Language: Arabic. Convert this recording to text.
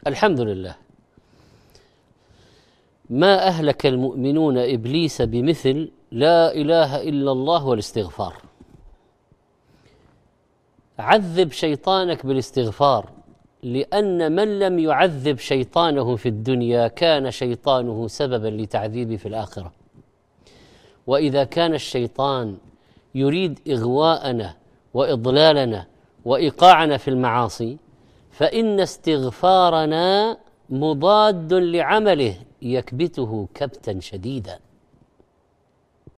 الحمد لله. ما أهلك المؤمنون إبليس بمثل لا إله إلا الله والاستغفار. عذب شيطانك بالاستغفار، لأن من لم يعذب شيطانه في الدنيا كان شيطانه سببا لتعذيبه في الآخرة. وإذا كان الشيطان يريد إغواءنا وإضلالنا وإيقاعنا في المعاصي، فإن استغفارنا مضاد لعمله يكبته كبتا شديدا.